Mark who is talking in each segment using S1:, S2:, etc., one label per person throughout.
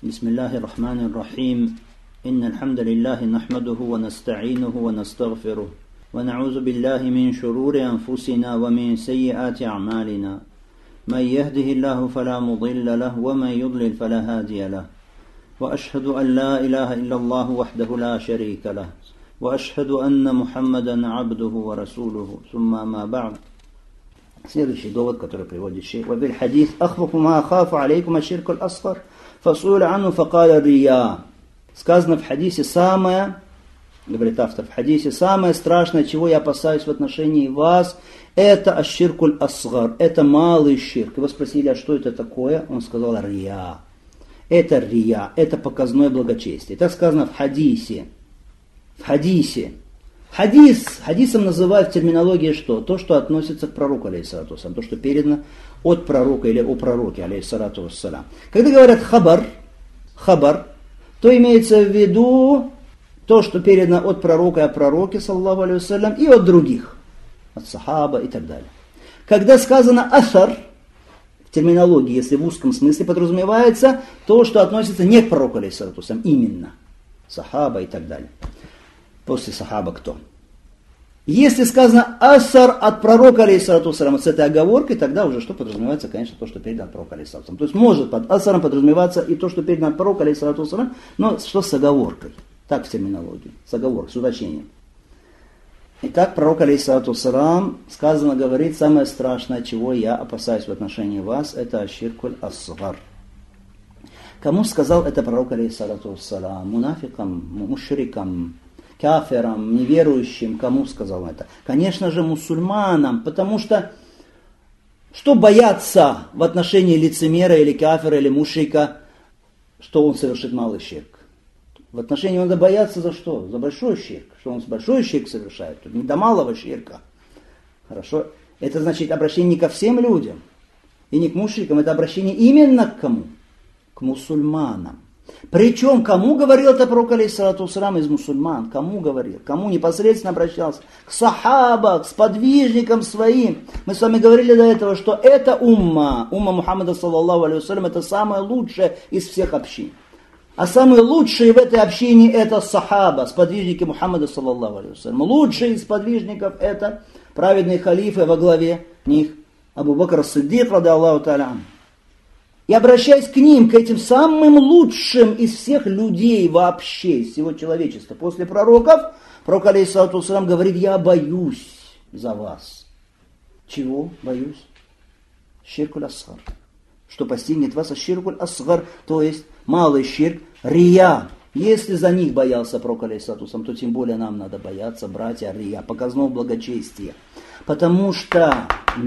S1: بسم الله الرحمن الرحيم إن الحمد لله نحمده ونستعينه ونستغفره ونعوذ بالله من شرور أنفسنا ومن سيئات أعمالنا من يهده الله فلا مضل له ومن يضلل فلا هادي له وأشهد أن لا إله إلا الله وحده لا شريك له وأشهد أن محمدا عبده ورسوله ثم ما بعد. Следующий довод, который приводит шейх. وفي الحديث أخوف ما أخاف عليكم الشرك الأصغر فسئل عنه فقال رياء. Сказано в хадисе самое, говорит автор, в хадисе самое страшное, чего я опасаюсь в отношении вас, это аширкуль асгар, это малый ширк. Его спросили, а что это такое? Он сказал рия. Это рия, это показное благочестие. Так сказано в хадисе. В хадисе. Хадисом называют в терминологии что? То, что относится к пророку, алейхиссалату вассалам, то, что передано от пророка или о пророке, алейхиссалату вассалам. Когда говорят хабар, то имеется в виду то, что передано от пророка и о пророке, саллаллаху алейхи вассалям, и от других, от сахаба и так далее. Когда сказано асар, в терминологии, если в узком смысле подразумевается то, что относится не к пророку, алейхиссалату вассалам, именно сахаба и так далее. После сахаба кто? Если сказано асар от пророка, алейхиссалату вассалам, с этой оговоркой, тогда уже что подразумевается, конечно, то, что передано от пророка, алейхиссалату вассалам. То есть может под асаром подразумеваться и то, что передано от пророка, алейхиссалату вассалам, но что с оговоркой? Так в терминологии. С оговоркой, с уточнением. Итак, пророк, алейхиссалату вассалам, сказано, говорит, самое страшное, чего я опасаюсь в отношении вас, это аширкуль асгар. Кому сказал это пророк, алейхиссалату вассалам? Мунафикам, мушрикам, каферам, неверующим, кому сказал это? Конечно же, мусульманам, потому что бояться в отношении лицемера или кафера или мушрика, что он совершит малый ширк? В отношении надо бояться за что? За большой ширк. Что он большой ширк совершает? Тут не до малого ширка. Хорошо? Это значит обращение не ко всем людям и не к мушрикам, это обращение именно к кому? К мусульманам. Причем, кому говорил это пророк, алейхиссалату вассалам, из мусульман? Кому говорил? Кому непосредственно обращался? К сахаба, к сподвижникам своим. Мы с вами говорили до этого, что это умма Мухаммада, саллаллаху алейхи вассалям, это самое лучшее из всех общин. А самые лучшие в этой общине это сахаба, сподвижники Мухаммада, саллаллаху алейхи вассалям. Лучшие из сподвижников это праведные халифы, во главе них Абу Бакр ас-Сиддик, ради Аллаху та'аля анху. И обращаясь к ним, к этим самым лучшим из всех людей вообще, из всего человечества, после пророков, пророк, алейхиссалату вассалам, говорит, я боюсь за вас. Чего боюсь? Ширкуль асгар. Что постигнет вас ширкуль асгар, то есть малый ширк, рия. Если за них боялся пророк, алейхиссалату вассалам, то тем более нам надо бояться, братья, рия, показного благочестия. Потому что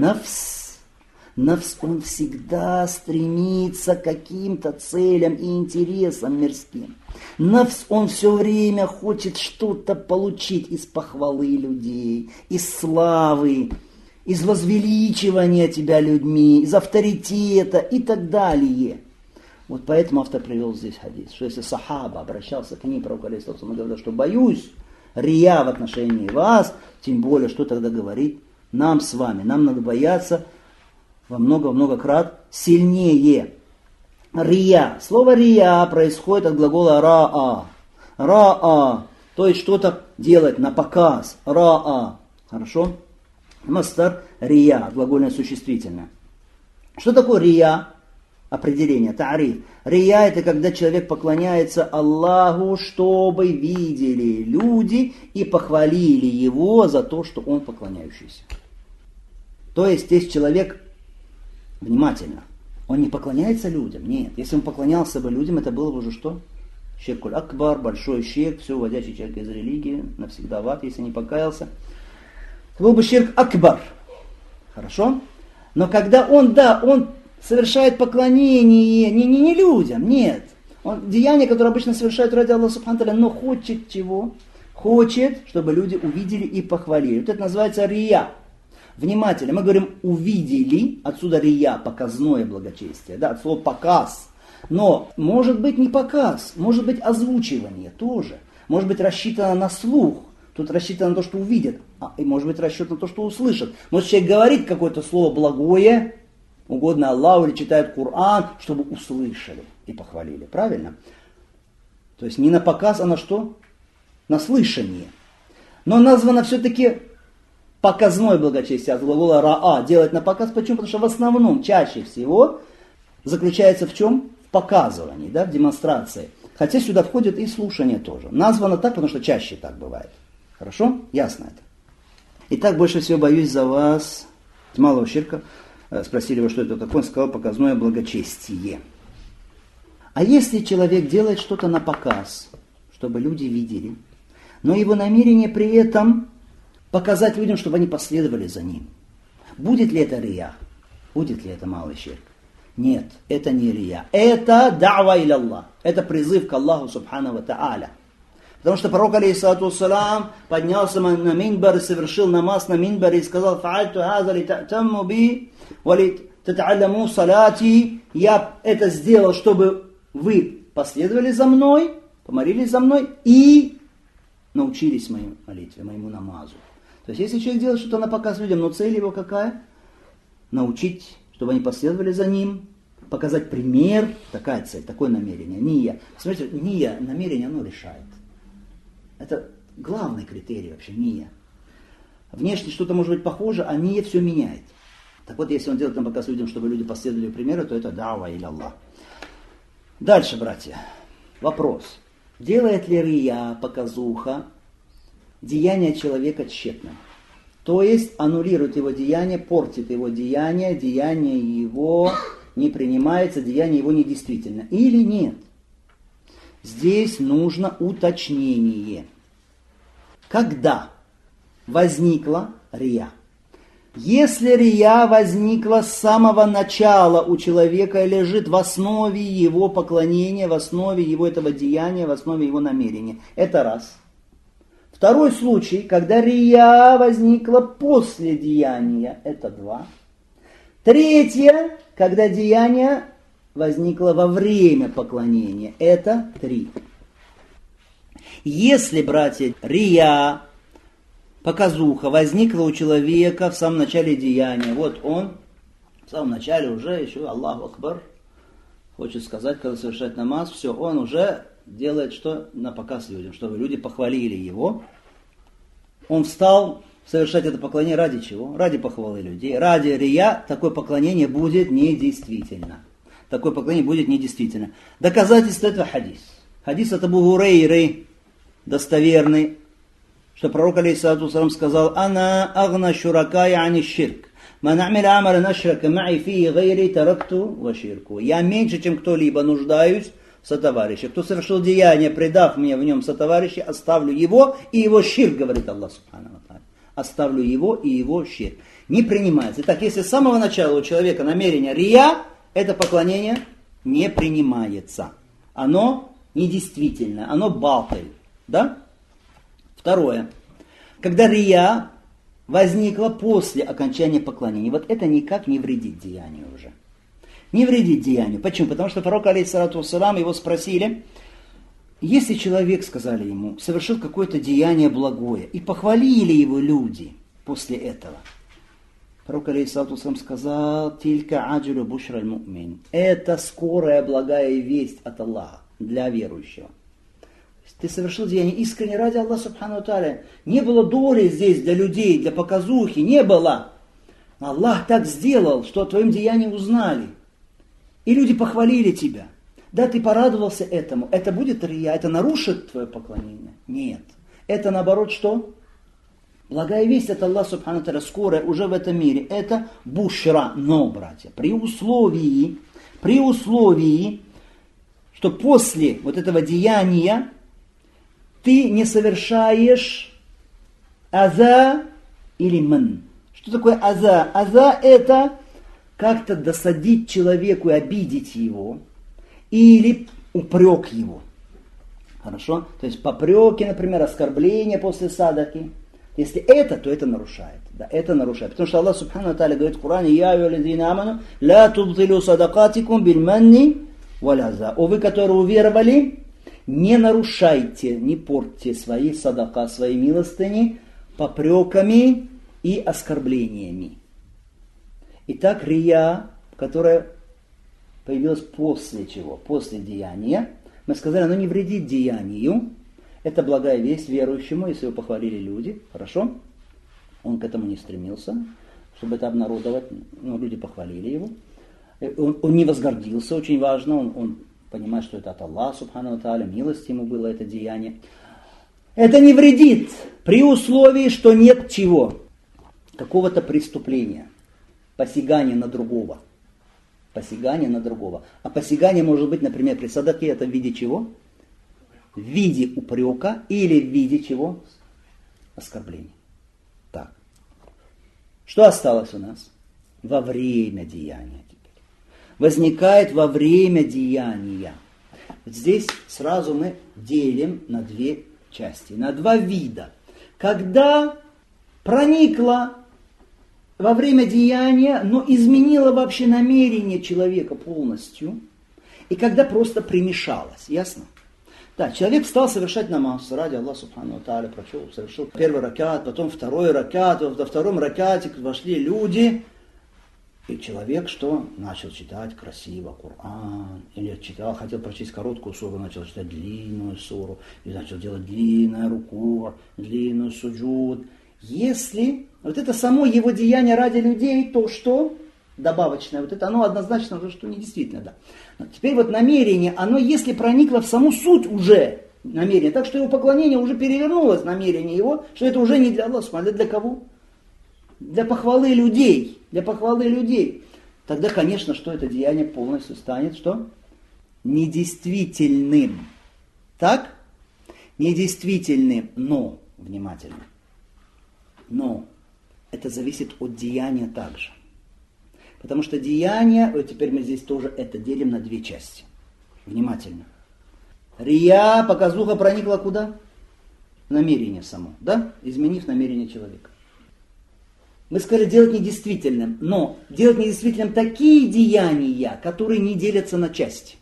S1: Нафс, он всегда стремится к каким-то целям и интересам мирским. Нафс, он все время хочет что-то получить из похвалы людей, из славы, из возвеличивания тебя людьми, из авторитета и так далее. Вот поэтому автор привел здесь хадис, что если сахаба обращался к ним, пророк, алейхиссалату вассалам, говорил, что боюсь рия в отношении вас, тем более, что тогда говорит нам с вами, нам надо бояться во много-много крат сильнее. Рия. Слово рия происходит от глагола раа. Раа. То есть что-то делать на показ. Раа. Хорошо? Мастар рия. Глагольное существительное. Что такое рия? Определение. Тариф. Рия это когда человек поклоняется Аллаху, чтобы видели люди и похвалили его за то, что он поклоняющийся. То есть здесь человек внимательно. Он не поклоняется людям. Нет. Если он поклонялся бы людям, это было бы уже что? Ширкуль акбар, большой ширк, все, уводящий человека из религии, навсегда в ад, если не покаялся. Это был бы ширк акбар. Хорошо? Но когда он совершает поклонение не людям, нет. Он деяние, которое обычно совершает ради Аллаха субхану тааля, но хочет чего? Хочет, чтобы люди увидели и похвалили. Вот это называется рия. Внимательно, мы говорим увидели, отсюда рия, показное благочестие, да, от слова показ. Но может быть не показ, может быть озвучивание тоже. Может быть рассчитано на слух, тут рассчитано на то, что увидят, и может быть рассчитано на то, что услышат. Может человек говорит какое-то слово благое, угодно Аллаху, или читает Коран, чтобы услышали.
S2: и похвалили. Правильно? То есть не на показ, а на что? На слышание. Но названо все-таки показное благочестие от глагола раа, делать на показ. Почему? Потому что в основном, чаще всего, заключается в чем? В показывании, да, в демонстрации. Хотя сюда входит и слушание тоже. Названо так, потому что чаще так бывает. Хорошо? Ясно это. Итак, больше всего боюсь за вас. С малого ширка спросили его, что это такое, он сказал показное благочестие. А если человек делает что-то на показ, чтобы люди видели, но его намерение при этом показать людям, чтобы они последовали за ним, будет ли это рия? Будет ли это малый ширк? Нет, это не рия. Это да'ва иля Аллах. Это призыв к Аллаху субхану ва та'аля. Потому что пророк, алейхиссалату вассалам, поднялся на минбар и совершил намаз на минбаре и сказал: «Фа'альту хаза ли та'тамму би, ва ли тат'аляму салати». Я это сделал, чтобы вы последовали за мной, помолились за мной и научились моей молитве, моему намазу. То есть, если человек делает что-то на показ людям, но цель его какая? Научить, чтобы они последовали за ним, показать пример, такая цель, такое намерение, ния. Смотрите, ния, намерение, оно решает. Это главный критерий вообще, ния. Внешне что-то может быть похоже, а ния все меняет. Так вот, если он делает на показ людям, чтобы люди последовали примеру, то это дава иля Аллах. Дальше, братья, вопрос. Делает ли рия, показуха, деяние человека тщетным? То есть аннулирует его деяние, портит его деяние его не принимается, деяние его недействительно. Или нет? Здесь нужно уточнение. Когда возникла рия? Если рия возникла с самого начала у человека и лежит в основе его поклонения, в основе его этого деяния, в основе его намерения. Это раз. Второй случай, когда рия возникла после деяния. Это два. Третье, когда деяние возникло во время поклонения. Это три. Если, братья, рия, показуха возникла у человека в самом начале деяния. Вот он в самом начале уже еще Аллаху Акбар хочет сказать, когда совершает намаз, все, он уже делает что? На показ людям, чтобы люди похвалили его. Он встал совершать это поклонение ради чего? Ради похвалы людей. Ради рия такое поклонение будет недействительно. Такое поклонение будет недействительно. Доказательство этого хадис. Хадис от Абу Гурейры, достоверный, что пророк, алейхиссалату вассалам, сказал: «Ана агна шуракая ани ширк. Ман амиля амаля ашрака ма'и фии гайри таракту ва ширку». Я меньше, чем кто-либо нуждаюсь в сотоварищах. Кто совершил деяние, предав мне в нем сотоварища, оставлю его и его ширк, говорит Аллах субхану ва тааля. Оставлю его и его ширк. Не принимается. Итак, если с самого начала у человека намерение рия, это поклонение не принимается. Оно недействительно, оно балтель. Да? Второе. Когда рия возникла после окончания поклонения, вот это никак не вредит деянию уже. Не вредит деянию. Почему? Потому что пророк, алейхиссалату вассалам, его спросили, если человек, сказали ему, совершил какое-то деяние благое, и похвалили его люди после этого. Пророк, алейхиссалату вассалам, сказал: «Тилька аджулю бушра аль-му'мин». Это скорая благая весть от Аллаха для верующего. Ты совершил деяние искренне ради Аллаха субхану ва тааля. Не было доли здесь для людей, для показухи, не было. Аллах так сделал, что о твоем деянии узнали. И люди похвалили тебя. Да, ты порадовался этому. Это будет рия, это нарушит твое поклонение? Нет. Это наоборот что? Благая весть от Аллаха субхану ва тааля, скорая уже в этом мире. Это бушра. Но, братья, при условии, что после вот этого деяния ты не совершаешь аза или ман. Что такое аза? Аза это как-то досадить человеку и обидеть его, или упрек его. Хорошо? То есть попреки, например, оскорбления после садаки. Если это, то это нарушает. Да, это нарушает. Потому что Аллах субхану ва тааля говорит в Коране: «Я аyyуhalladзина аману, ла тубтилу садакатикум биль манни валь аза». О вы, которые уверовали, не нарушайте, не портьте свои садака, свои милостыни попреками и оскорблениями. Итак, рия, которая появилось после чего? После деяния. Мы сказали, оно не вредит деянию. Это благая весть верующему, если его похвалили люди. Хорошо? Он к этому не стремился, чтобы это обнародовать. Но люди похвалили его. Он не возгордился, очень важно. Он понимает, что это от Аллаха, субхану ва тааля, милость ему было это деяние. Это не вредит при условии, что нет чего? Какого-то преступления. Посягания на другого. Посягание на другого. А посягание может быть, например, при садаке, это в виде чего? В виде упрека или в виде чего? Оскорбления. Так. Что осталось у нас? Во время деяния теперь. Возникает во время деяния. Здесь сразу мы делим на две части, на два вида. Когда проникло во время деяния, но изменило вообще намерение человека полностью, и когда просто примешалось, ясно? Да, человек стал совершать намаз, ради Аллаха субхану ва тааля, совершил первый ракат, потом второй ракат, во втором ракате вошли люди, и человек что? Начал читать красиво Коран, или хотел прочесть короткую суру, начал читать длинную суру, и начал делать длинную руку, длинную суджуд. Если вот это само его деяние ради людей, то что? Добавочное, вот это оно однозначно, что не действительно, да. Но теперь вот намерение, оно если проникло в саму суть уже намерение, так что его поклонение уже перевернулось, намерение его, что это уже не для Аллаха, а для кого? Для похвалы людей, для похвалы людей. Тогда, конечно, что это деяние полностью станет, что? Недействительным. Так? Недействительным, но, внимательно, но это зависит от деяния также. Потому что деяние, вот теперь мы здесь тоже это делим на две части. Внимательно. Рия, показуха проникла куда? В намерение само, да? Изменив намерение человека. Мы сказали делать недействительным, но делать недействительным такие деяния, которые не делятся на части.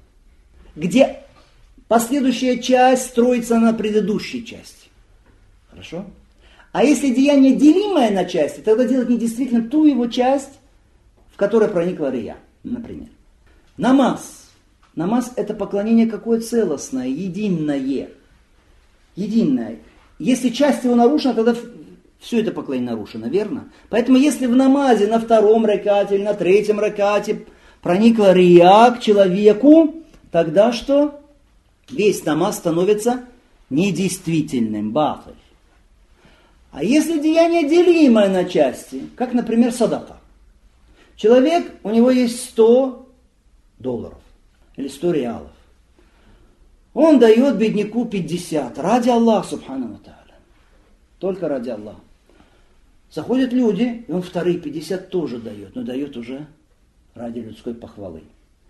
S2: Где последующая часть строится на предыдущей части. Хорошо? А если деяние делимое на части, тогда делать недействительным ту его часть, в которой проникла рия. Например. Намаз. Намаз это поклонение какое целостное, единое. Единое. Если часть его нарушена, тогда все это поклонение нарушено, верно? Поэтому если в намазе на втором ракате или на третьем ракате проникла рия к человеку, тогда что? Весь намаз становится недействительным, батль. А если деяние делимое на части, как, например, садака. Человек, у него есть $100 или 100 реалов. Он дает бедняку 50 ради Аллаха, субхану ва тааля. Только ради Аллаха. Заходят люди, и он вторые 50 тоже дает, но дает уже ради людской похвалы.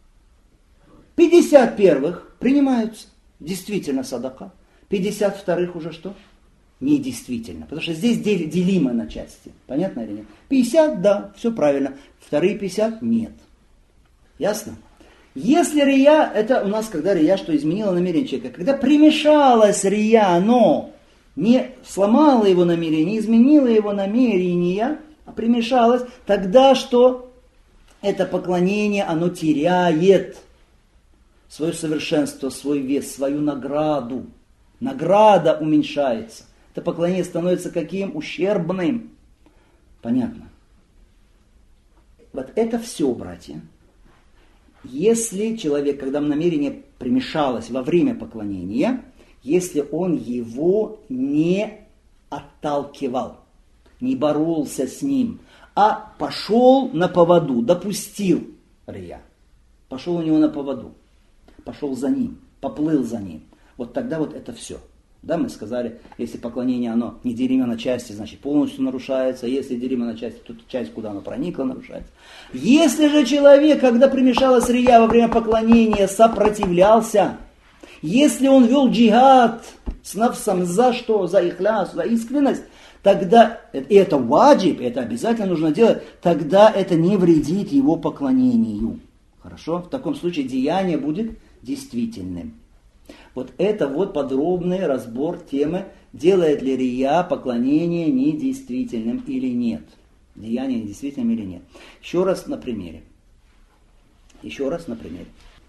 S2: 50 первых принимаются, действительно садака. 50 вторых уже что? Недействительно. Потому что здесь делимо на части. Понятно или нет? 50, да, все правильно. Вторые 50, нет. Ясно? Если рия, это у нас когда рия, что изменила намерение человека. Когда примешалась рия, но не сломала его намерение, не изменила его намерение, а примешалась, тогда что? Это поклонение, оно теряет свое совершенство, свой вес, свою награду. Награда уменьшается. Это поклонение становится каким? Ущербным. Понятно? Вот это все, братья. Если человек, когда намерение примешалось во время поклонения, если он его не отталкивал, не боролся с ним, а пошел на поводу, допустил рия, пошел у него на поводу, пошел за ним, поплыл за ним, вот тогда вот это все. Да, мы сказали, если поклонение оно не делимо на части, значит полностью нарушается. Если делимо на части, то часть, куда оно проникло, нарушается. Если же человек, когда примешалась рия во время поклонения, сопротивлялся, если он вел джихад с нафсом за что? За ихляс, за искренность, тогда, и это ваджиб, это обязательно нужно делать, тогда это не вредит его поклонению. Хорошо? В таком случае деяние будет действительным. Вот это вот подробный разбор темы, делает ли рия поклонение недействительным или нет. Деяние недействительным или нет. Еще раз на примере. Еще раз на примере.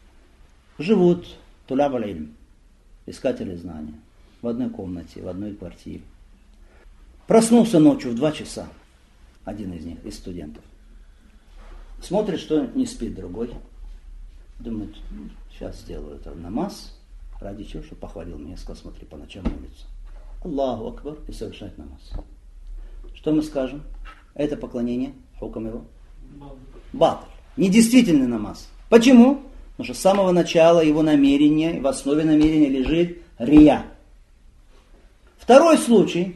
S2: Живут туляб аль-илм, искатели знания, в одной комнате, в одной квартире. Проснулся ночью в 2 часа, один из них, из студентов. Смотрит, что не спит другой. Думает, сейчас сделаю это намаз, ради чего, чтобы похвалил меня, сказал, смотри, по ночам молится. Аллаху акбар, и совершает намаз. Что мы скажем? Это поклонение, хукам его? Батль. Недействительный намаз. Почему? Потому что с самого начала его намерения, в основе намерения лежит рия. Второй случай.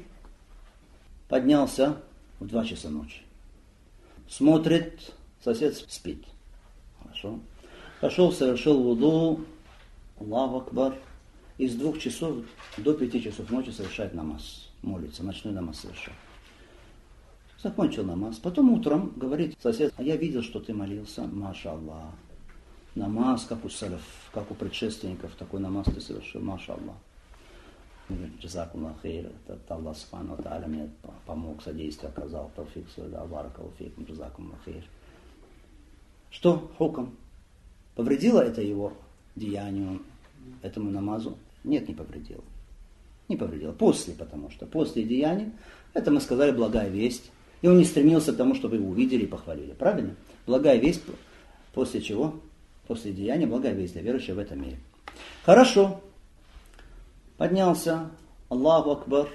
S2: Поднялся в 2 часа ночи. Смотрит, сосед спит. Хорошо. Пошел, совершил вуду. Аллаху акбар. Из 2 часов до 5 часов ночи совершает намаз. Молится, ночной намаз совершает. Закончил намаз. Потом утром говорит сосед, а я видел, что ты молился. Маша Аллах. Намаз, как у салаф, как у предшественников, такой намаз ты совершил. Маша Аллах. Джазакум лахейр. Это Аллах Субхану ва Тааля мне помог, содействие оказал. Тауфик суда, баракаллаху фикум, джазакум лахейр. Что хукам? Повредило это его деянию, этому намазу? Нет, не повредило. Не повредило. После, потому что после деяния, это мы сказали благая весть. И он не стремился к тому, чтобы его увидели и похвалили. Правильно? Благая весть, после чего? После деяния благая весть для верующих в этом мире. Хорошо. Поднялся. Аллаху акбар.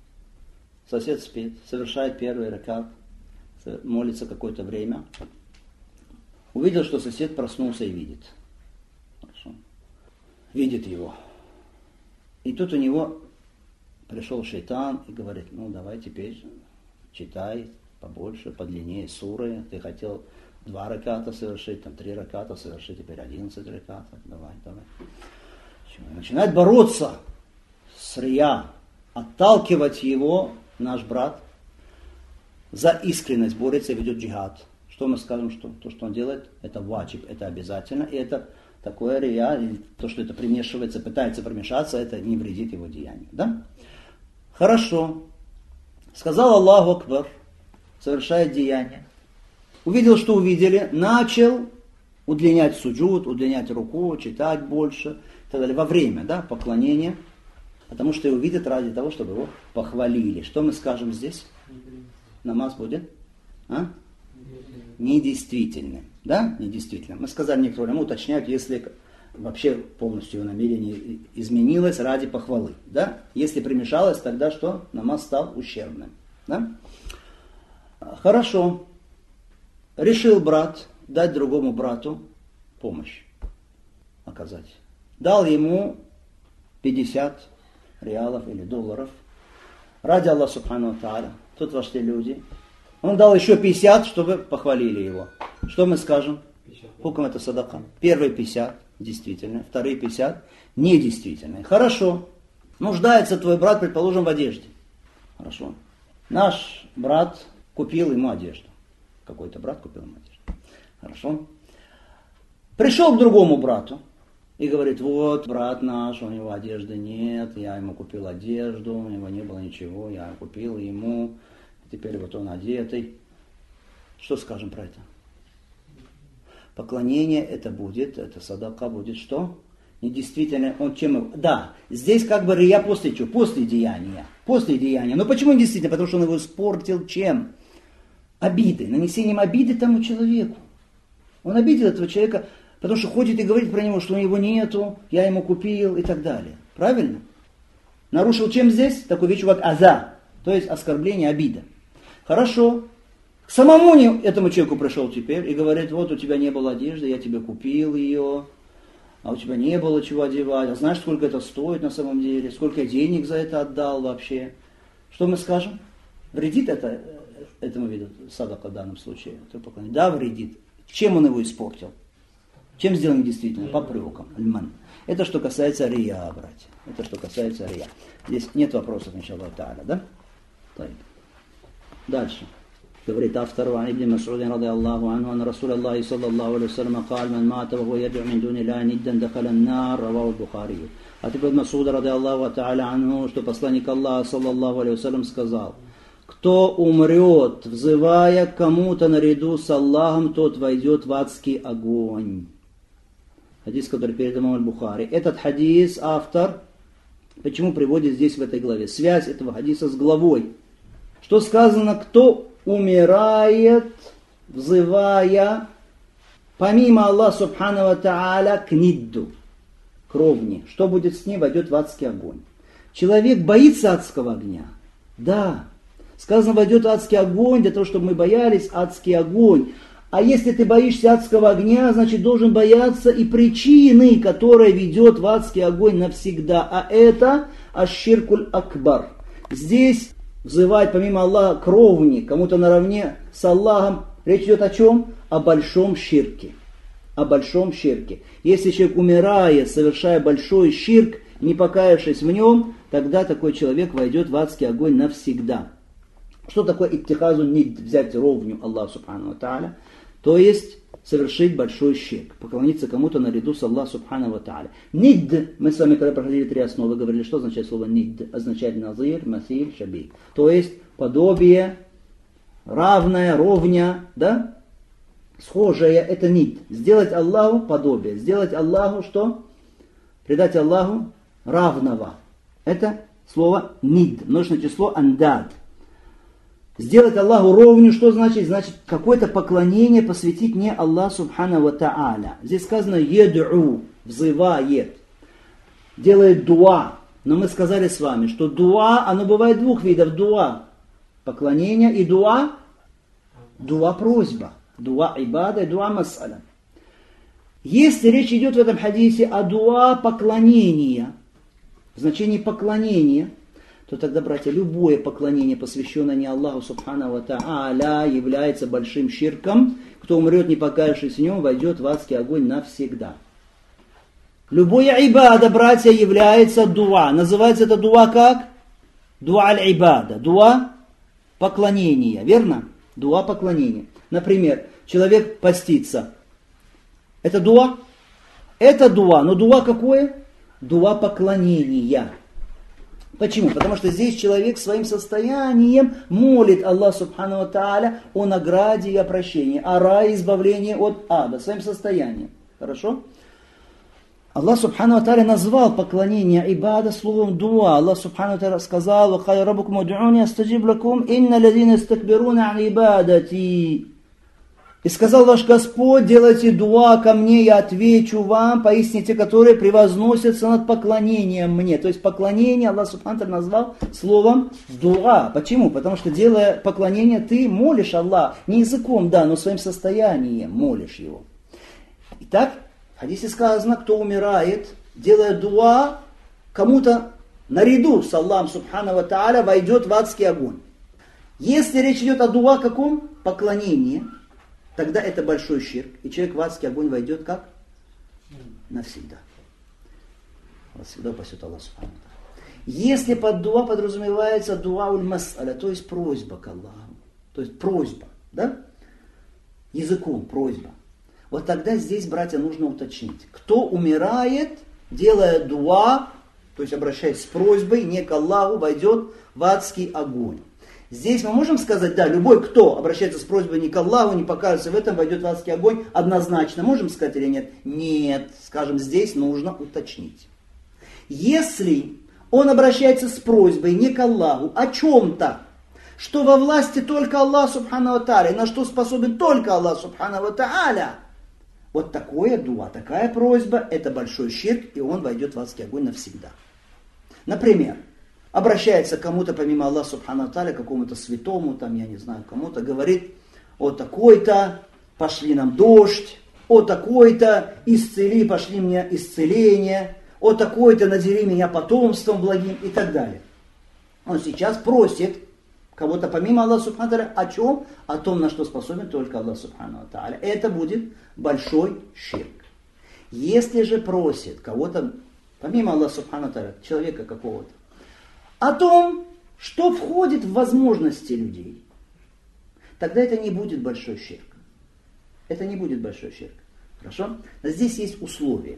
S2: Сосед спит. Совершает первый ракат. Молится какое-то время. Увидел, что сосед проснулся и видит. Хорошо. Видит его. И тут у него пришел шайтан и говорит, ну давай теперь читай побольше, подлиннее суры. Ты хотел 2 раката совершить, 3 раката совершить, теперь 11 ракатов. Давай. Начинает бороться с рия, отталкивать его, наш брат, за искренность борется и ведет джихад. Что мы скажем, что то, что он делает, это ваджиб, это обязательно, и это такое рия, и то, что это примешивается, пытается примешаться, это не вредит его деянию. Да? Хорошо. Сказал Аллаху акбар, совершает деяние. Увидел, что увидели, начал удлинять суджуд, удлинять руку, читать больше, и так далее, во время поклонения, потому что его видят ради того, чтобы его похвалили. Что мы скажем здесь? Намаз будет? Недействительным. Да? Недействительным. Мы сказали, некоторые уточняют, если вообще полностью его намерение изменилось ради похвалы. Да? Если примешалось, тогда что? Намаз стал ущербным. Да? Хорошо. Решил брат дать другому брату помощь оказать. Дал ему 50 реалов или долларов. Ради Аллаха Субхану ва Тааля. Тут вошли люди. Он дал еще 50, чтобы похвалили его. Что мы скажем? Хукам это садака. Первые 50 действительные, вторые 50 недействительные. Хорошо. Нуждается твой брат, предположим, в одежде. Хорошо. Наш брат купил ему одежду. Какой-то брат купил ему одежду. Хорошо. Пришел к другому брату и говорит, вот брат наш, у него одежды нет, я ему купил одежду, у него не было ничего, я купил ему. Теперь вот он одетый. Что скажем про это? Поклонение это будет, это садака будет что? Недействительно, он чем... Да, здесь как бы рия после чего? После деяния. После деяния. Но почему недействительно? Потому что он его испортил чем? Обидой, нанесением обиды тому человеку. Он обидел этого человека, потому что ходит и говорит про него, что у него нету, я ему купил и так далее. Правильно? Нарушил чем здесь? Такую вещь, как аза, то есть оскорбление, обида. Хорошо. К самому этому человеку пришел теперь и говорит, вот у тебя не было одежды, я тебе купил ее, а у тебя не было чего одевать. А знаешь, сколько это стоит на самом деле? Сколько я денег за это отдал вообще? Что мы скажем? Вредит это этому виду садака в данном случае? Да, вредит. Чем он его испортил? Чем сделан действительно? Попреком. Это что касается рия, братья. Это что касается рия. Здесь нет вопросов, иншаллах та'аля, да? Дальше. Говорит автор عن ابن مسعود رضي الله عنه أن رسول الله صلى الله عليه وسلم قال من مات وهو يدعو من دون الله ندا دخل النار رواه البخاري. От ибн Масуда رضي الله تعالى عنه, что посланник Аллаха صلى الله عليه وسلم сказал, кто умрет, взывая к кому-то наряду с Аллахом, тот войдет в адский огонь. Хадис, который перед имамом Аль-Бухари. Этот хадис автор, почему приводит здесь в этой главе? Связь этого хадиса с главой. Что сказано, кто умирает, взывая помимо Аллаха Субхану ва Тааля к нидду, к ровне. Что будет с ним? Войдет в адский огонь. Человек боится адского огня? Да. Сказано, войдет адский огонь, для того, чтобы мы боялись адский огонь. А если ты боишься адского огня, значит должен бояться и причины, которая ведет в адский огонь навсегда. А это аш-ширкуль акбар. Здесь взывать помимо Аллаха к ровне, кому-то наравне с Аллахом. Речь идет о чем? О большом ширке. О большом ширке. Если человек умирает, совершая большой ширк, не покаявшись в нем, тогда такой человек войдет в адский огонь навсегда. Что такое иттихазу нид? Взять ровню Аллаху Субхану ва Тааля. То есть совершить большой ширк. Поклониться кому-то наряду с Аллахом Субхану ва Тааля. Нид, мы с вами когда проходили 3 основы, говорили, что означает слово нид. Означает назир, масиль, шабих. То есть подобие, равное, ровня, да? Схожее, это нид. Сделать Аллаху подобие. Сделать Аллаху что? Придать Аллаху равного. Это слово нид. Множественное число андад. Сделать Аллаху ровню, что значит? Значит, какое-то поклонение посвятить не Аллаху Субхану ва Тааля. Здесь сказано ед'у, взывает. Делает дуа. Но мы сказали с вами, что дуа, оно бывает 2 видов. Дуа поклонение и дуа просьба. Дуа ибада и дуа мас'аля. Если речь идет в этом хадисе о дуа поклонения, в значении поклонения, то тогда, братья, любое поклонение, посвященное не Аллаху Субхану ва Тааля, является большим ширком. Кто умрет, не покаявшись в нем, войдет в адский огонь навсегда. Любое ибада, братья, является дуа. Называется это дуа как? Дуа аль-ибада. Дуа поклонения. Верно? Дуа поклонения. Например, человек постится. Это дуа? Это дуа. Но дуа какое? Дуа поклонения. Почему? Потому что здесь человек своим состоянием молит Аллах Субхану ва Тааля о награде и о прощении, о рае, избавлении от ада, своим состоянием. Хорошо? Аллах Субхану ва Тааля назвал поклонение ибада словом дуа. Аллах Субхану ва Тааля сказал: «Ва каля раббукум уд'уни астаджиб лакум, инна лазина истакбируна ан ибадати». И сказал ваш Господь: делайте дуа ко мне, я отвечу вам, поистине те, которые превозносятся над поклонением мне. То есть поклонение Аллах Субхану ва Тааля назвал словом дуа. Почему? Потому что, делая поклонение, ты молишь Аллах, не языком, да, но своим состоянием молишь Его. Итак, в хадисе сказано, кто умирает, делая дуа, кому-то наряду с Аллахом Субхану ва Тааля войдет в адский огонь. Если речь идет о дуа каком? Поклонении. Тогда это большой ширк, и человек в адский огонь войдет как? Навсегда. Навсегда упасет Аллах Субхану ва Тааля. Если под дуа подразумевается дуа уль-мас'аля, то есть просьба к Аллаху, то есть просьба, да? Языком просьба. Вот тогда здесь, братья, нужно уточнить. Кто умирает, делая дуа, то есть обращаясь с просьбой, не к Аллаху, войдет в адский огонь. Здесь мы можем сказать, да, любой, кто обращается с просьбой не к Аллаху, не покажется в этом, войдет в адский огонь, однозначно. Можем сказать или нет? Нет. Скажем, здесь нужно уточнить. Если он обращается с просьбой не к Аллаху, о чем-то, что во власти только Аллах Субхану ва Тааля, на что способен только Аллах Субхану ва Тааля, вот такое дуа, такая просьба, это большой ширк, и он войдет в адский огонь навсегда. Например, обращается к кому-то помимо Аллаха Субхану ва Тааля, какому-то святому, там, я не знаю, кому-то, говорит: о такой-то, пошли нам дождь, о такой-то, исцели, пошли мне исцеление, о такой-то, надели меня потомством благим и так далее. Он сейчас просит кого-то помимо Аллаха Субхану ва Тааля о чем? О том, на что способен только Аллах Субхану ва Тааля. Это будет большой ширк. Если же просит кого-то помимо Аллаха Субхану ва Тааля, человека какого-то, о том, что входит в возможности людей, тогда это не будет большой ширк. Это не будет большой ширк. Хорошо? Но здесь есть условия.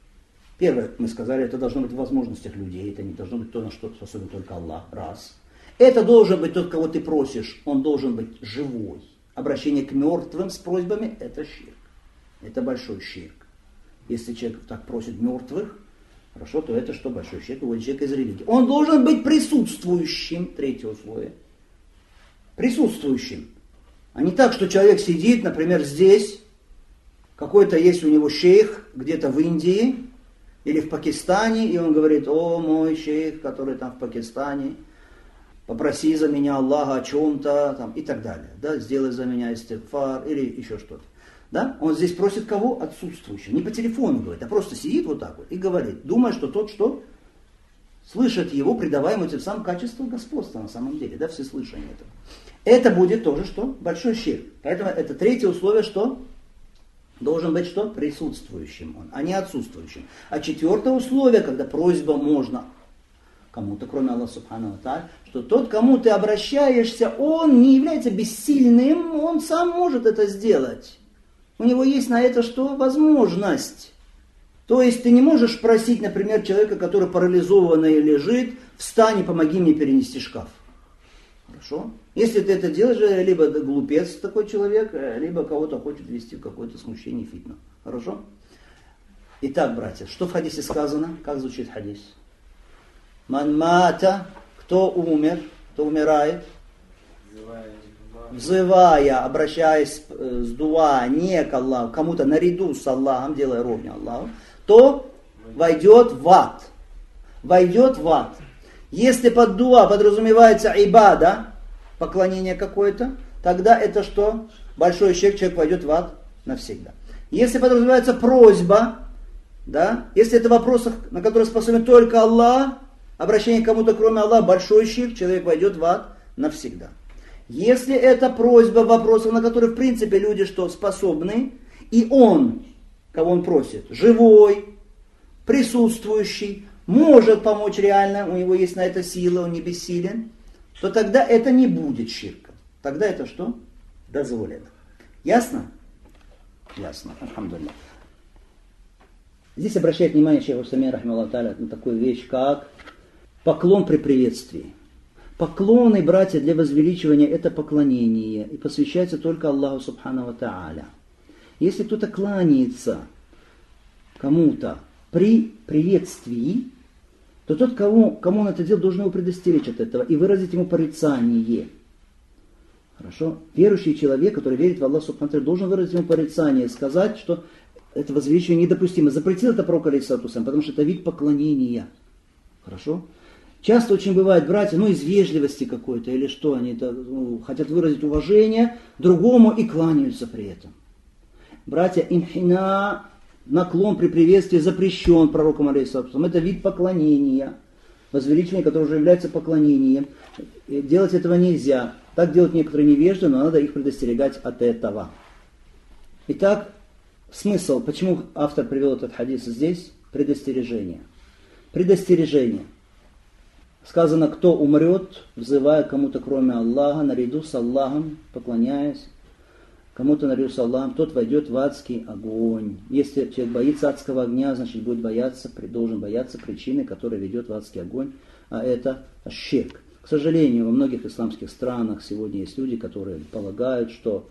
S2: Первое, мы сказали, это должно быть в возможностях людей, это не должно быть то, на что способен только Аллах. Раз. Это должен быть тот, кого ты просишь, он должен быть живой. Обращение к мертвым с просьбами – это ширк. Это большой ширк. Если человек так просит мертвых, хорошо, то это что? Большой ширк, выводит человека из религии. Он должен быть присутствующим, третье условие. Присутствующим. А не так, что человек сидит, например, здесь, какой-то есть у него шейх где-то в Индии или в Пакистане, и он говорит: о, мой шейх, который там в Пакистане, попроси за меня Аллаха о чем-то, там, и так далее. Да? Сделай за меня истигфар или еще что-то. Да? Он здесь просит кого? Отсутствующего. Не по телефону говорит, а просто сидит вот так вот и говорит, думая, что тот, что слышит его, придавая ему тем самым качество господства на самом деле, да, всеслышание этого. Это будет тоже что? Большой ширк. Поэтому это третье условие, что? Должен быть что? Присутствующим он, а не отсутствующим. А четвертое условие, когда просьба можно кому-то, кроме Аллаха Субхану ва Тааля, что тот, кому ты обращаешься, он не является бессильным, он сам может это сделать. У него есть на это что? Возможность. То есть ты не можешь просить, например, человека, который парализованный лежит, встань и помоги мне перенести шкаф. Хорошо? Если ты это делаешь, либо глупец такой человек, либо кого-то хочет ввести в какое-то смущение и фитну. Хорошо? Итак, братья, что в хадисе сказано? Как звучит хадис? Ман мата, кто умер, кто умирает, взывая, обращаясь с дуа не к Аллаху, кому-то наряду с Аллахом, делая ровня Аллаху, то войдет в ад. Войдет в ад. Если под дуа подразумевается ибада, поклонение какое-то, тогда это что? Большой человек войдет в ад навсегда. Если подразумевается просьба, да, если это вопрос, на который способен только Аллах, обращение к кому-то кроме Аллаха, большой ширк, человек войдет в ад навсегда. Если это просьба вопросов, на которые в принципе люди что способны, и он, кого он просит, живой, присутствующий, может помочь реально, у него есть на это сила, он не бессилен, то тогда это не будет ширком. Тогда это что? Дозволено. Ясно? Ясно. Алхамдулилlah. Здесь обращает внимание шейх Усаймин рахимахуллах тааля на такую вещь, как поклон при приветствии. Поклоны, братья, для возвеличивания – это поклонение, и посвящается только Аллаху Субхану ва Тааля. Если кто-то кланяется кому-то при приветствии, то тот, кому он это делает, должен его предостеречь от этого и выразить ему порицание. Хорошо? Верующий человек, который верит в Аллаха Субхану ва Тааля, должен выразить ему порицание, сказать, что это возвеличивание недопустимо. Запретил это пророк, алейхиссалату вассалям, потому что это вид поклонения. Хорошо? Часто очень бывает, братья, из вежливости какой-то, или что, они хотят выразить уважение другому и кланяются при этом. Братья, инхина, наклон при приветствии запрещен пророком, алейхиссалату. Это вид поклонения, возвеличивание, которое уже является поклонением. Делать этого нельзя. Так делают некоторые невежды, но надо их предостерегать от этого. Итак, смысл, почему автор привел этот хадис здесь? Предостережение. Предостережение. Сказано, кто умрет, взывая кому-то кроме Аллаха, наряду с Аллахом, поклоняясь кому-то наряду с Аллахом, тот войдет в адский огонь. Если человек боится адского огня, значит должен бояться причины, которая ведет в адский огонь, а это ширк. К сожалению, во многих исламских странах сегодня есть люди, которые полагают, что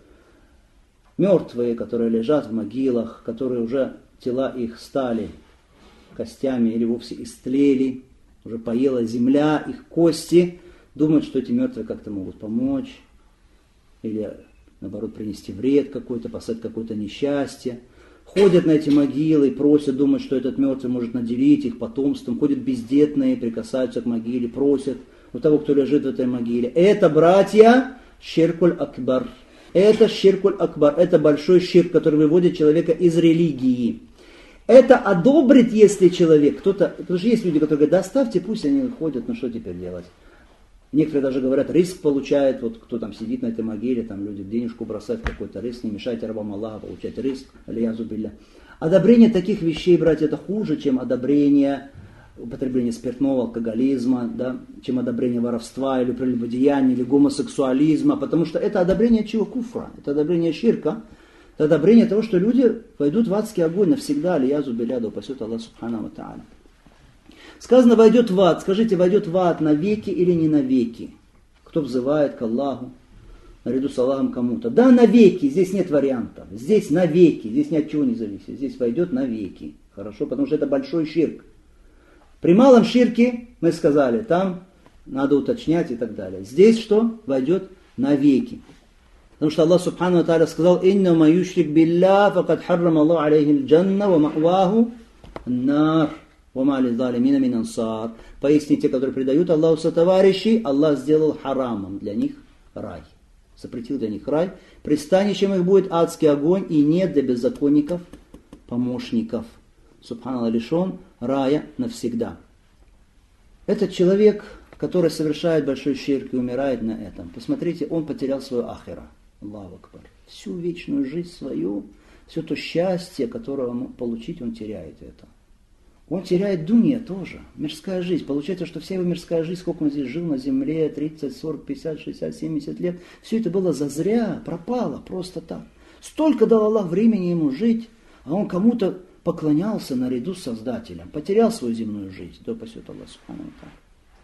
S2: мертвые, которые лежат в могилах, которые уже тела их стали костями или вовсе истлели, уже поела земля, их кости, думают, что эти мертвые как-то могут помочь, или наоборот принести вред какой-то, послать какое-то несчастье. Ходят на эти могилы, просят, думают, что этот мертвый может наделить их потомством, ходят бездетные, прикасаются к могиле, просят у того, кто лежит в этой могиле. Это, братья, ширкуль акбар. Это ширкуль акбар, это большой ширк, который выводит человека из религии. Это одобрит, если человек, потому что есть люди, которые говорят, да оставьте, пусть они ходят, ну что теперь делать. Некоторые даже говорят, риск получает, вот кто там сидит на этой могиле, там люди денежку бросают в какой-то риск, не мешайте рабам Аллаха получать риск, алиязу билля. Одобрение таких вещей, братья, это хуже, чем одобрение употребления спиртного, алкоголизма, да, чем одобрение воровства или прелюбодеяния, или гомосексуализма, потому что это одобрение чего? Куфра, это одобрение ширка. Это одобрение того, что люди войдут в адский огонь навсегда, алиязу билля, да упасет Аллах Субхану ва Тааля. Сказано, войдет в ад. Скажите, войдет в ад навеки или не навеки? кто взывает к Аллаху, наряду с Аллахом кому-то. Да, навеки, здесь нет вариантов. Здесь навеки, здесь ни от чего не зависит. Здесь войдет навеки. Хорошо, потому что это большой ширк. При малом ширке, мы сказали, там надо уточнять и так далее. Здесь что? Войдет навеки. Потому что Аллах Субхану ва Тааля сказал: «Иннама юшрик билля, факад харрам Аллаху алейхи джанна, ва ма'ваху нар, ва ма лизалимина мин ансар». Поясни, те, которые предают Аллаху сотоварищей, Аллах сделал харамом для них рай. Запретил для них рай. Пристанищем их будет адский огонь, и нет для беззаконников помощников. Субханаллах, лишен рая навсегда. Этот человек, который совершает большой ширк и умирает на этом, посмотрите, он потерял свою ахира. Аллаху акбар. Всю вечную жизнь свою, все то счастье, которое он мог получить, он теряет это. Он теряет дунья тоже, мирская жизнь. Получается, что вся его мирская жизнь, сколько он здесь жил на земле, 30, 40, 50, 60, 70 лет, все это было зазря, пропало просто так. Столько дал Аллах времени ему жить, а он кому-то поклонялся наряду с Создателем, потерял свою земную жизнь. Да упасет Аллах Субхану ва Тааля.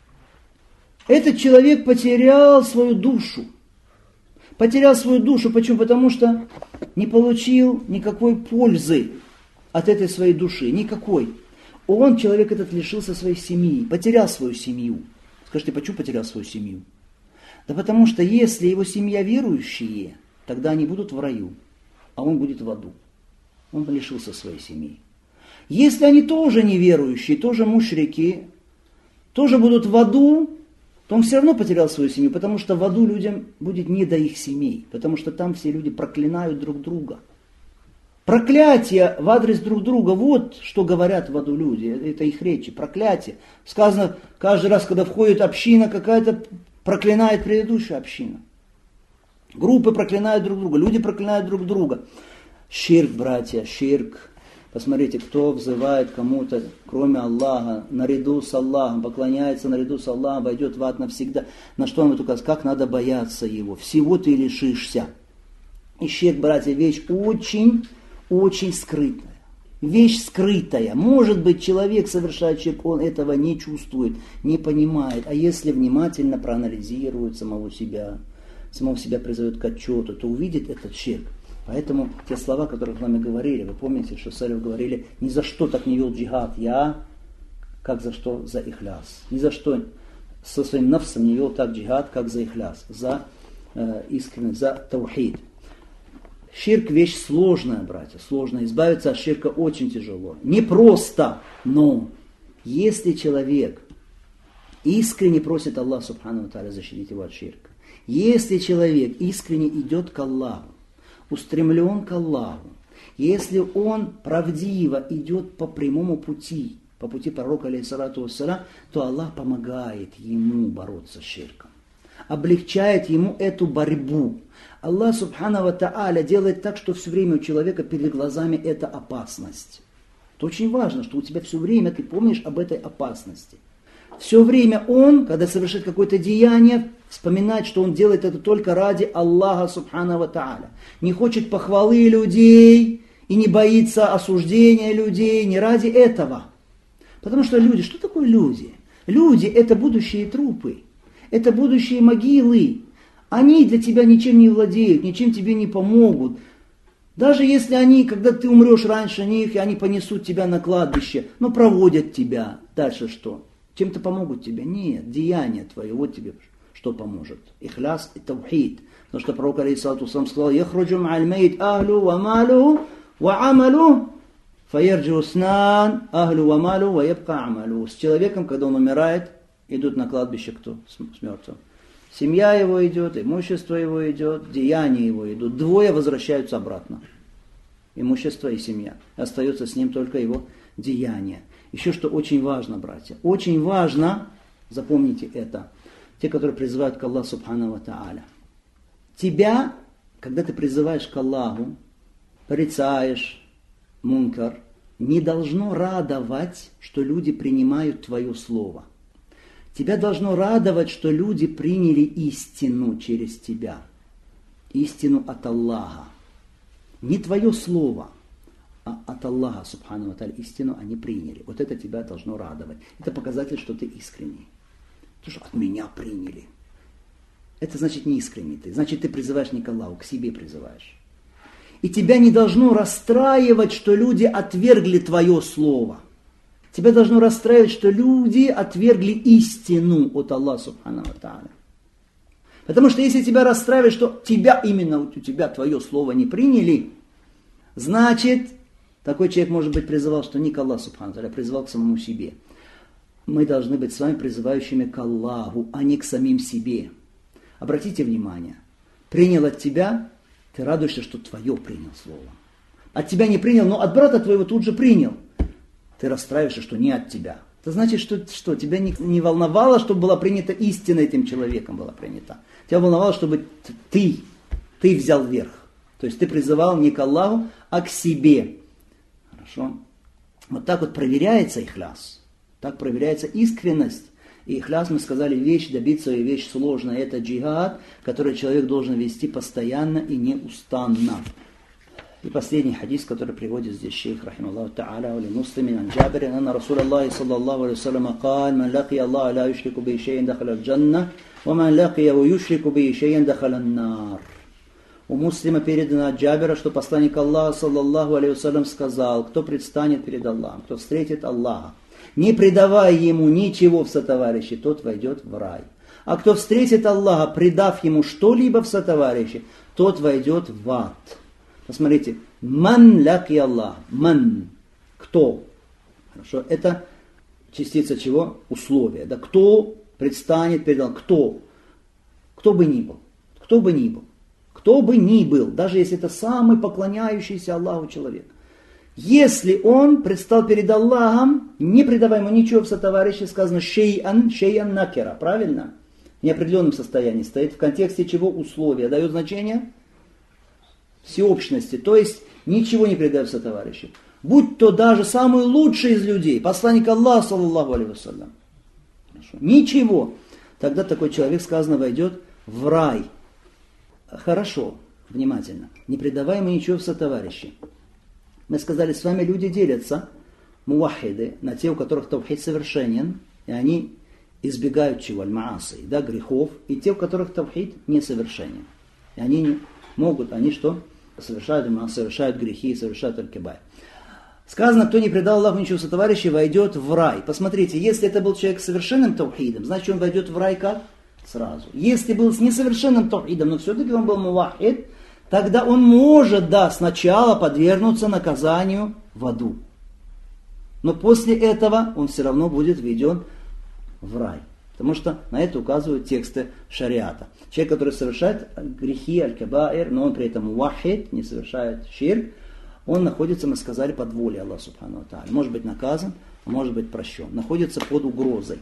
S2: Этот человек потерял свою душу. Потерял свою душу. Почему? Потому что не получил никакой пользы от этой своей души. Никакой. Он, человек этот, лишился своей семьи. Потерял свою семью. Скажите, почему потерял свою семью? Да потому что если его семья верующие, тогда они будут в раю, а он будет в аду. Он лишился своей семьи. Если они тоже неверующие, тоже мушрики, тоже будут в аду, то он все равно потерял свою семью, потому что в аду людям будет не до их семей, потому что там все люди проклинают друг друга. Проклятие в адрес друг друга, вот что говорят в аду люди, это их речи, проклятие. Сказано, каждый раз, когда входит община какая-то, проклинает предыдущая община. Группы проклинают друг друга, люди проклинают друг друга. Ширк, братья, ширк. Посмотрите, кто взывает кому-то, кроме Аллаха, наряду с Аллахом, поклоняется наряду с Аллахом, войдет в ад навсегда. На что он указывает? Как надо бояться его. Всего ты лишишься. И ширк, братья, вещь очень, очень скрытная. Вещь скрытая. Может быть, человек совершает ширк, он этого не чувствует, не понимает. А если внимательно проанализирует самого себя призовет к отчету, то увидит этот ширк. Поэтому те слова, которые с вами говорили, вы помните, что салиф говорили, ни за что так не вел джихад я, как за что? За ихляс. Ни за что со своим нафсом не вел так джихад, как за ихляс, за искренность, за таухид. Ширк вещь сложная, братья, сложная. Избавиться от ширка очень тяжело. Не просто, но если человек искренне просит Аллаха Субхану ва Тааля защитить его от ширка, если человек искренне идет к Аллаху, устремлен к Аллаху, если он правдиво идет по прямому пути, по пути пророка, алейхиссалату вассалям, то Аллах помогает ему бороться с ширком, облегчает ему эту борьбу. Аллах Субхану ва Тааля делает так, что все время у человека перед глазами эта опасность. Это очень важно, что у тебя все время ты помнишь об этой опасности. Все время он, когда совершит какое-то деяние, вспоминает, что он делает это только ради Аллаха Субхану ва Тааля. Не хочет похвалы людей и не боится осуждения людей, не ради этого. Потому что люди, что такое люди? Люди это будущие трупы, это будущие могилы. Они для тебя ничем не владеют, ничем тебе не помогут. Даже если они, когда ты умрешь раньше них, и они понесут тебя на кладбище, но проводят тебя, дальше что? Чем-то помогут тебе? Нет, деяние твое, вот тебе что поможет. Ихляс и таухид. Потому что пророк алейхиссалату вассалам сказал: «Яхруджу ма'аль мейт ахлю ва малю ва амалю, фаярджу снан ахлю ва малю ва ябка амалю». С человеком, когда он умирает, идут на кладбище кто? С мертвым. Семья его идет, имущество его идет, деяния его идут. Двое возвращаются обратно. Имущество и семья. Остается с ним только его деяние. Еще что очень важно, братья. Очень важно, запомните это, те, которые призывают к Аллаху Субхану ва Тааля. Тебя, когда ты призываешь к Аллаху, порицаешь мункар, не должно радовать, что люди принимают твое слово. Тебя должно радовать, что люди приняли истину через тебя. Истину от Аллаха. Не твое слово, а от Аллаха, Субхану ва Тааля, истину они приняли. Вот это тебя должно радовать. Это показатель, что ты искренний. Потому что от меня приняли. это значит неискренний ты. Значит, ты призываешь не к Аллаху, к себе призываешь. И тебя не должно расстраивать, что люди отвергли твое слово. Тебя должно расстраивать, что люди отвергли истину от Аллаха Субхану ва Тааля. Потому что если тебя расстраивает, что именно у тебя твое слово не приняли, значит, такой человек, может быть, призывал, что не к Аллаху Субхану ва Тааля, а призывал к самому себе. Мы должны быть с вами призывающими к Аллаху, а не к самим себе. Обратите внимание, принял от тебя, ты радуешься, что твое принял слово. От тебя не принял, но от брата твоего тут же принял. Ты расстраиваешься, что не от тебя. Это значит, что тебя не волновало, чтобы была принята истина этим человеком, была принята. Тебя волновало, чтобы ты взял верх. То есть ты призывал не к Аллаху, а к себе. Хорошо? Вот так вот проверяется ихляс. Так проверяется искренность. И ихляс, мы сказали, добиться ее вещь сложная. Это джихад, который человек должен вести постоянно и неустанно. И последний хадис, который приводит здесь шейх, рахималлаху та'аля, ули муслимин, ан Джабирин, анна Расул Аллахи, саллаллаху алейхи вассалям, кал, ман лакия Аллаха, ла юшрику би шей'ин, дахаля джанна, ва ман лакия ва юшрику би шей'ин, дахаля нар. У Муслима передано от Джабира, что посланник Аллаха, саллаллаху алейхи вассалям, сказал, кто предстанет перед Аллахом, кто встретит Аллаха, не предавая ему ничего в сотоварищи, тот войдет в рай. А кто встретит Аллаха, предав ему что-либо в сотоварищи, тот войдет в ад. Посмотрите, ман ляки Аллах, ман, кто? Хорошо, это частица чего? Условия. Да? Кто предстанет перед Аллахом? Кто? Кто бы ни был. Кто бы ни был. Кто бы ни был. Даже если это самый поклоняющийся Аллаху человек. Если он предстал перед Аллахом, не предавая ему ничего в сотоварищи, сказано шей'ан накера, правильно? В неопределенном состоянии стоит. В контексте чего условия дает значение? Всеобщности, то есть ничего не предав сотоварищи. Будь то даже самый лучший из людей, посланник Аллаха, саллаллаху алейхи вассалям. Ничего. Тогда такой человек, сказано, войдет в рай. Хорошо, внимательно. Не предавай ему ничего в сотоварищи. Мы сказали, с вами люди делятся, муахиды, на те, у которых тавхид совершенен, и они избегают чего? Аль-маасы, да, грехов, и те, у которых тавхид несовершенен. И они не могут, они что? Совершают грехи, совершают аль-кибай. Сказано, кто не предал Аллаху ничего сотоварища, войдет в рай. Посмотрите, если это был человек с совершенным тавхидом, значит он войдет в рай как? Сразу. Если был с несовершенным тавхидом, но все-таки он был мувахид, тогда он может, да, сначала подвергнуться наказанию в аду. Но после этого он все равно будет введен в рай. Потому что на это указывают тексты шариата. Человек, который совершает грехи, аль-кабаир, но он при этом мувахид, не совершает ширк, он находится, мы сказали, под волей Аллаха Субхану ва Тааля. Может быть наказан, а может быть прощен. Находится под угрозой.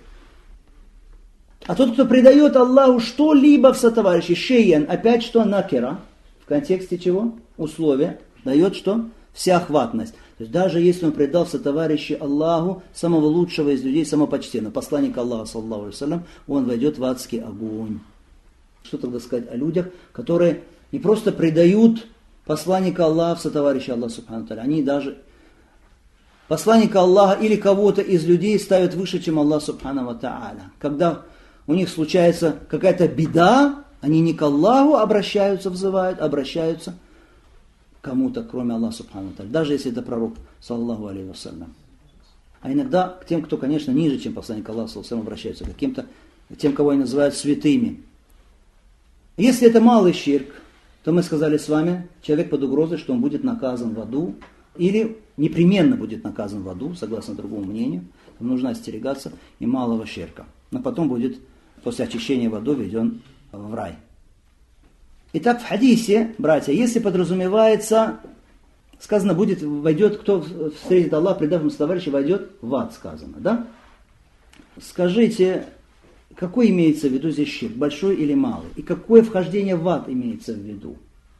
S2: А тот, кто предает Аллаху что-либо в сотоварищи, шейян, опять что? Накера. В контексте чего? Условия. Дает что? Всеохватность. То есть даже если он предал в сотоварищи Аллаху, самого лучшего из людей, самого почтенного, посланника Аллаха, саллаллаху алейхи вассалям, он войдет в адский огонь. Что тогда сказать о людях, которые не просто предают посланника Аллаха в сотоварищи Аллаха, субхану тааля, они даже посланника Аллаха или кого-то из людей ставят выше, чем Аллах, субхану ва тааля. Когда у них случается какая-то беда, они не к Аллаху обращаются, взывают, обращаются кому-то, кроме Аллаха, субхану тааля. Даже если это пророк, саллаллаху алейхи вассалям. А иногда к тем, кто, конечно, ниже, чем посланник Аллаха, саллаллаху алейхи вассалям, обращаются, к каким-то, тем, кого они называют святыми. Если это малый ширк, то мы сказали с вами, человек под угрозой, что он будет наказан в аду, или непременно будет наказан в аду, согласно другому мнению. Нужно остерегаться и малого ширка. Но потом будет, после очищения в аду, введен в рай. Итак, в хадисе, братья, если подразумевается, сказано, войдет, кто встретит Аллаха, предав ему товарища, войдет в ад, сказано, да? Скажите, какой имеется в виду здесь ширк, большой или малый? И какое вхождение в ад имеется в виду?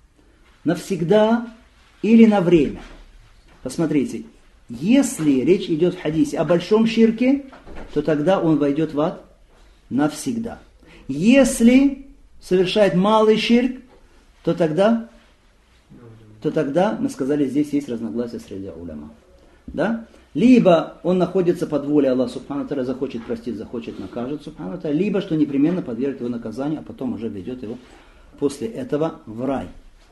S2: Навсегда или на время? Посмотрите, если речь идет в хадисе о большом ширке, то тогда он войдет в ад навсегда. Если совершает малый ширк, то тогда мы сказали, здесь есть разногласия среди уляма. Да? Либо он находится под волей Аллаха Субхану Тааля, захочет простить, захочет накажет Субхану Тааля, либо что непременно подвергнет его наказанию, а потом уже ведет его после этого в рай.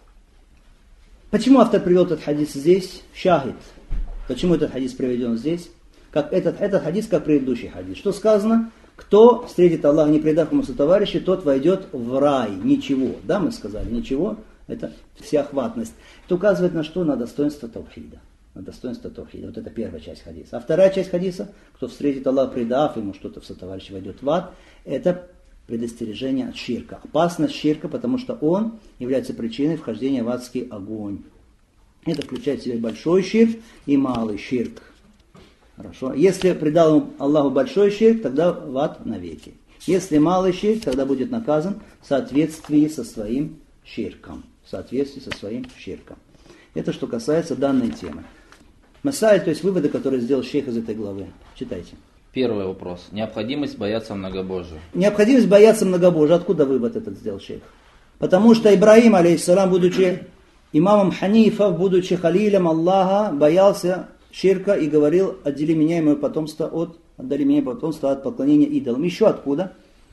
S2: Почему автор привел этот хадис здесь? Шахид. Почему этот хадис приведен здесь? Как этот хадис, как предыдущий хадис. Что сказано? Кто встретит Аллаха, не предав ему сотоварища, тот войдет в рай. Ничего. Да, мы сказали, ничего. Это всеохватность. Это указывает на что? На достоинство таухида. На достоинство таухида. Вот это первая часть хадиса. А вторая часть хадиса, кто встретит Аллаха, предав ему что-то в сотоварища, войдет в ад, это предостережение от ширка. Опасность ширка, потому что он является причиной вхождения в адский огонь. Это включает в себя большой ширк и малый ширк. Хорошо. Если предал Аллаху большой ширк, тогда в ад навеки. Если малый ширк, тогда будет наказан в соответствии со своим ширком. В соответствии со своим ширком. Это что касается данной темы. Масаль, то есть выводы, которые сделал шейх из этой главы. Читайте.
S3: Первый вопрос. Необходимость бояться многобожия.
S2: Необходимость бояться многобожия. Откуда вывод этот сделал шейх? Потому что Ибрахим, алейхиссалам, будучи имамом Ханифа, будучи халилем Аллаха, боялся ширка и говорил: отдали меня и мое потомство от поклонения идолам. Еще откуда?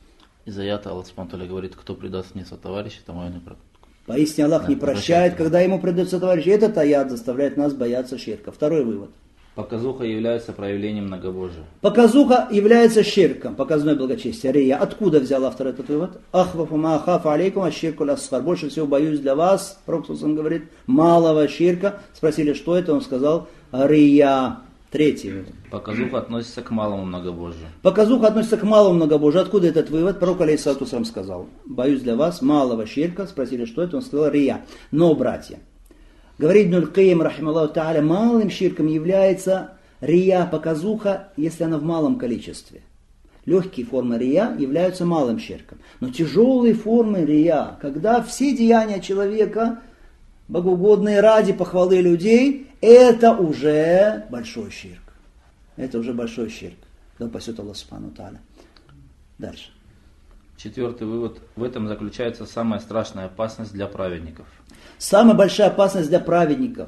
S3: Из аята Аллах Субхану говорит: кто предаст мне сотоварища, тому я не прощу.
S2: Поистине Аллах не прощает, когда ему предают сотоварища. Этот аят заставляет нас бояться ширка. Второй вывод.
S3: Показуха является проявлением многобожия.
S2: Показуха является ширком, показное благочестие, рия. Откуда взял автор этот вывод? Ахвафу ма ахафу алейкум аширку ласхар. Больше всего боюсь для вас, Пророк говорит, малого ширка. Спросили, что это, он сказал, рия. Третий вывод.
S3: Показуха относится к малому многобожию.
S2: Показуха относится к малому многобожию. Откуда этот вывод? Пророк алейхиссалату вассалям сказал, боюсь для вас малого ширка. Спросили, что это, он сказал, рия. Но, братья, говорит Ибн аль-Кайим, рахималлаху тааля, малым ширком является рия, показуха, если она в малом количестве. Легкие формы рия являются малым ширком. Но тяжелые формы рия, когда все деяния человека, богоугодные ради похвалы людей, это уже большой ширк. Это уже большой ширк. Да упасет Аллах Субхану тааля. Дальше.
S3: Четвертый вывод. В этом заключается самая страшная опасность для праведников.
S2: Самая большая опасность для праведников,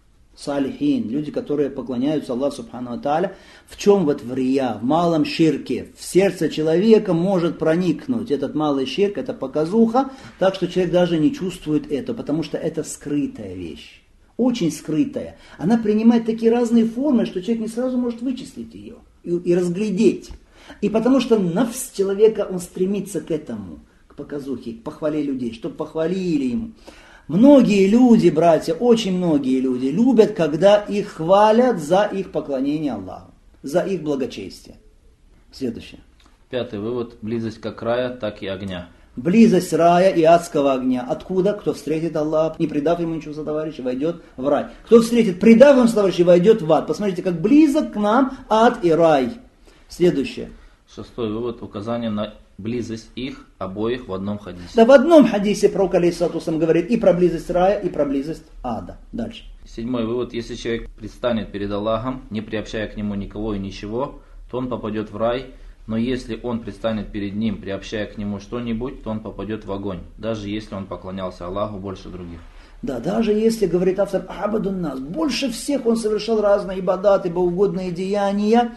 S2: салихин, люди, которые поклоняются Аллаху Субхану тааля, в чем вот в рия, в малом ширке, в сердце человека может проникнуть этот малый ширк, это показуха, так что человек даже не чувствует это, потому что это скрытая вещь, очень скрытая. Она принимает такие разные формы, что человек не сразу может вычислить ее и разглядеть. И потому что нафс человека, он стремится к этому, к показухе, к похвале людей, чтобы похвалили ему. Многие люди, братья, очень многие люди любят, когда их хвалят за их поклонение Аллаху, за их благочестие. Следующее.
S3: Пятый вывод. Близость как рая, так и огня.
S2: Близость рая и адского огня. Откуда? Кто встретит Аллаха, не предав ему ничего сотоварища, войдет в рай. Кто встретит, предав ему сотоварища, войдет в ад. Посмотрите, как близок к нам ад и рай. Следующее.
S3: Шестой вывод. Указание на близость их обоих в одном хадисе.
S2: Да, в одном хадисе пророк алейхиссалату вассалям говорит и про близость рая, и про близость ада. Дальше.
S3: Седьмой вывод. Если человек предстанет перед Аллахом, не приобщая к нему никого и ничего, то он попадет в рай. Но если он предстанет перед ним, приобщая к нему что-нибудь, то он попадет в огонь, даже если он поклонялся Аллаху больше других.
S2: Да, даже если, говорит автор, абадун нас, больше всех он совершал разные ибадаты, богоугодные деяния,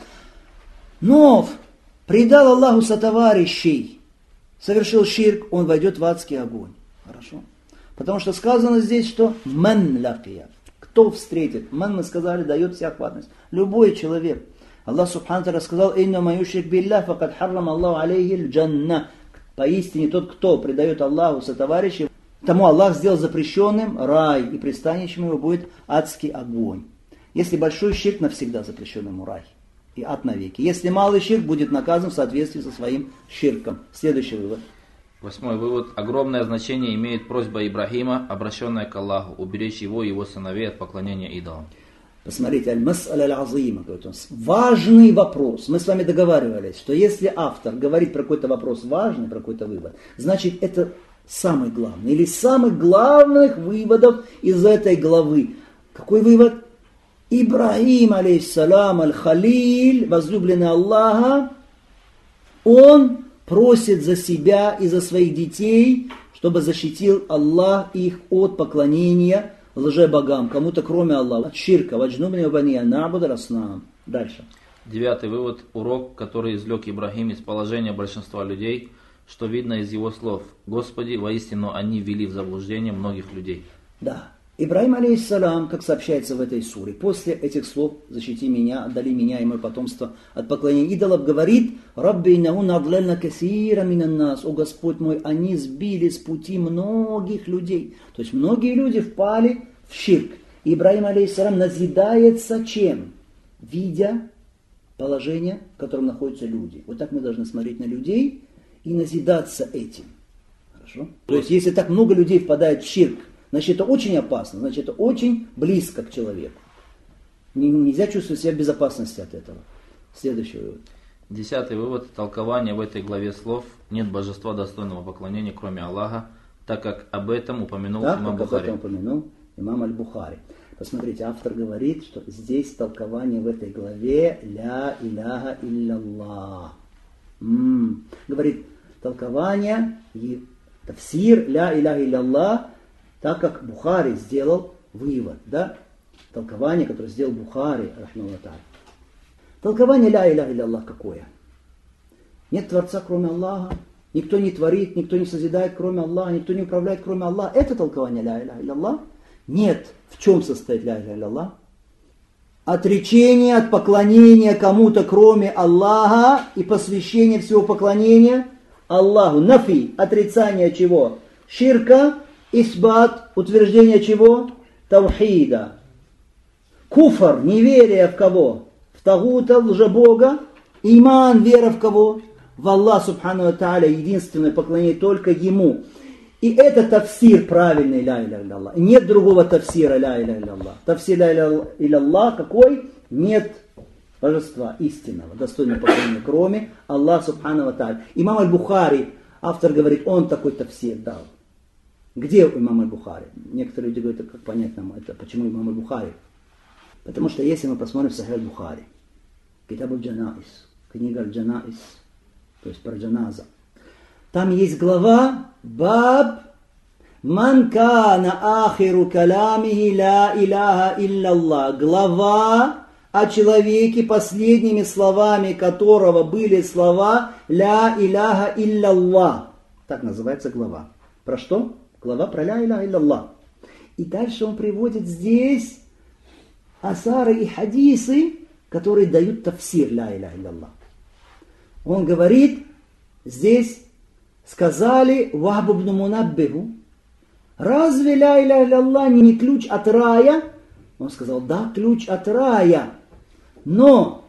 S2: но предал Аллаху сотоварищей, совершил ширк, он войдет в адский огонь. Хорошо? Потому что сказано здесь, что ман лакия, кто встретит, ман, мы сказали, дает всеохватность. Любой человек. Аллах Субхану тааля сказал, инна ма юшрик биллах, факад харрам Аллаху алейхи аль-джанна. Поистине тот, кто предает Аллаху сотоварищей, тому Аллах сделал запрещенным рай, и пристанищем его будет адский огонь. Если большой ширк, навсегда запрещен ему рай и ад навеки. Если малый ширк, будет наказан в соответствии со своим ширком. Следующий вывод.
S3: Восьмой вывод. Огромное значение имеет просьба Ибрахима, обращенная к Аллаху, уберечь его и его сыновей от поклонения идолам.
S2: Посмотрите, аль-мас'аля аль-азима, важный вопрос. Мы с вами договаривались, что если автор говорит про какой-то вопрос важный, про какой-то вывод, значит это самый главный, или самых главных выводов из этой главы. Какой вывод? Ибрахим, алейхиссалам, аль-халиль, возлюбленный Аллаха, он просит за себя и за своих детей, чтобы защитил Аллах их от поклонения лжебогам, кому-то кроме Аллаха, от ширка, ваджнубни вабания, набуда раснам. Дальше.
S3: 9 вывод, урок, который извлек Ибрагим из положения большинства людей, что видно из его слов. Господи, воистину они ввели в заблуждение многих людей.
S2: Да. Ибрагим, алейхиссалам, как сообщается в этой суре, после этих слов «защити меня, отдали меня и мое потомство от поклонения идолов», говорит «Рабби иннаху надлельна касира минан нас». «О Господь мой, они сбили с пути многих людей». То есть многие люди впали в ширк. Ибрагим, алейхиссалам, назидается чем? Видя положение, в котором находятся люди. Вот так мы должны смотреть на людей и назидаться этим. Хорошо? То есть если так много людей впадает в ширк, значит, это очень опасно, значит, это очень близко к человеку. Нельзя чувствовать себя в безопасности от этого. Следующий вывод.
S3: 10 вывод. Толкование в этой главе слов «Нет божества достойного поклонения, кроме Аллаха», так как об этом упомянул имам Бухари.
S2: Об этом упомянул имам Аль-Бухари. Посмотрите, автор говорит, что здесь толкование в этой главе «Ля иляха илlallah». Говорит, толкование и тафсир «Ля иляха илlallah», так как Бухари сделал вывод, да? Толкование, которое сделал Бухари, рахмаллаху та'аля. Толкование «Ля иляха илlallah» какое? Нет Творца, кроме Аллаха, никто не творит, никто не созидает, кроме Аллаха, никто не управляет, кроме Аллаха. Это толкование «Ля иляха илlallah»? Нет. В чем состоит «Ля иляха илlallah»? Отречение от поклонения кому-то, кроме Аллаха, и посвящение всего поклонения Аллаху. Нафи, отрицание чего? Ширка. Исбат, утверждение чего? Таухида. Куфр, неверие в кого? В Тагута, в лжебога. Иман, вера в кого? В Аллах, субхану ва тааля, единственное поклонение только Ему. И это тафсир правильный, ля иляха илlallah. Нет другого тафсира, ля иляха илlallah. Тафсир ля иляха илlallah какой? Нет божества истинного, достойного поклонения, кроме Аллаха, субхану ва тааля. Имам Аль-Бухари, автор говорит, он такой тафсир дал. Где у имама Аль-Бухари? Некоторые люди говорят, как понять нам это, почему имам Аль-Бухари? Потому что если мы посмотрим в Сахих Аль-Бухари, Китаб аль-Джанаис, книга аль-Джанаис, то есть про джаназа, там есть глава Баб Ман кана ахиру калямихи ля иляха илlallah. Глава о человеке, последними словами которого были слова ля иляха илlallah. Так называется глава. Про что? Глава про ля иляха илlallah. И дальше он приводит здесь асары и хадисы, которые дают тафсир ля иляха илlallah. Он говорит, здесь сказали Вахб ибн Мунаббиху, разве ля иляха илlallah не ключ от рая? Он сказал, да, ключ от рая, но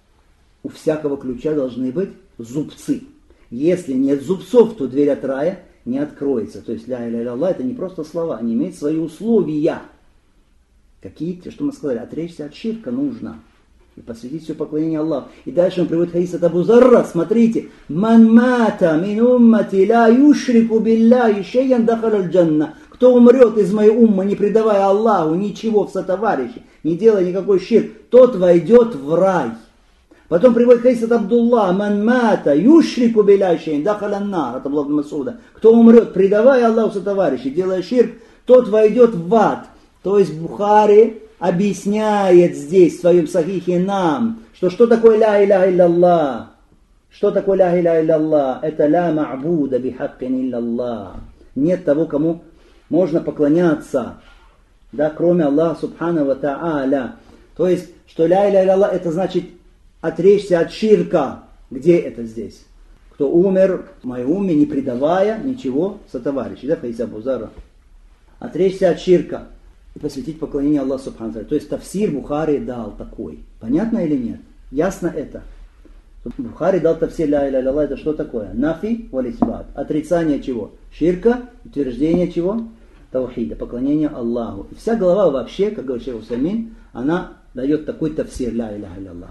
S2: у всякого ключа должны быть зубцы. Если нет зубцов, то дверь от рая не откроется. То есть ля иляха илlallah это не просто слова, они имеют свои условия. Какие-то, что мы сказали, отречься от ширка нужно. И посвятить все поклонение Аллаху. И дальше он приводит хадис от Абу Зарра, смотрите. «Ман мата мин уммати ла юшрику билляхи шейян дахаля аль-джанна». Кто умрет из моей уммы, не предавая Аллаху ничего в сотоварищи, не делая никакой ширк, тот войдет в рай. Потом приводит хадис от Абдулла. «Ман мата юшрику билляхи шейян дахаля ан-нар». От Абдулла ибн Мас'уда. Кто умрет, предавая Аллаху сотоварищи, делая ширк, тот войдет в ад. То есть Бухари объясняет здесь в своем сахихе нам, что такое ля иляха илlallah. Что такое ля иляха илlallah? Это ля ма'буда бихаккин илlallah. Нет того, кому можно поклоняться, да, кроме Аллаха субхану ва та'аля. То есть, что ля иляха илlallah это значит отречься от ширка. Где это здесь? Кто умер в моей умме, не предавая ничего сотоварищей. Да, хадис Абу Зарра. Отречься от ширка и посвятить поклонение Аллаху субхану ва та'аля. То есть тафсир Бухари дал такой. Понятно или нет? Ясно это? Бухари дал тафсир ля иляха илlallah, это что такое? Нафи валь исбат. Отрицание чего? Ширка, утверждение чего? Таухида, поклонение Аллаху. И вся глава вообще, как говорит шейх Усаймин, она дает такой тафсир ля иляха илlallah.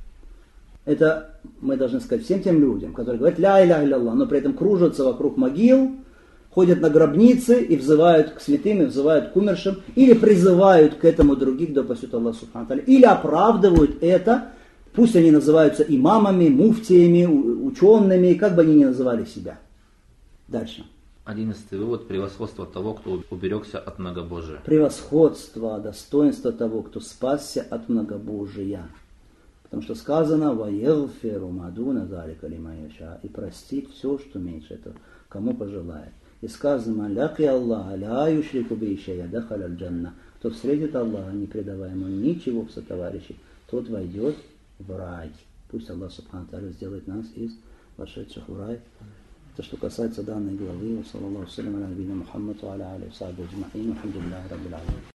S2: Это мы должны сказать всем тем людям, которые говорят ля иляха илlallah, но при этом кружатся вокруг могил, ходят на гробницы и взывают к святым, и взывают к умершим, или призывают к этому других, да упасет Аллах субхану ва тааля, или оправдывают это, пусть они называются имамами, муфтиями, учеными, как бы они ни называли себя. Дальше.
S3: 11 вывод. Превосходство того, кто уберегся от многобожия.
S2: Превосходство, достоинство того, кто спасся от многобожия. Потому что сказано «Ваелферу мадуна залика лимаяша» и простит все, что меньше этого, кому пожелает. И сказано «Ляки Аллаха, ля юшрику бишая дахаля аль-джанна». Кто встретит Аллаха, не предавая ему ничего в сотоварищи, тот войдет в рай. Пусть Аллах Субхану Тааля сделает нас из вошедших в рай. Это что касается данной главы. Саллаллаху алейхи ва саллям аля набийина Мухаммаду аля алейхи ва сахбихи аджмаин. Алхамдулиллахи раббил аламин.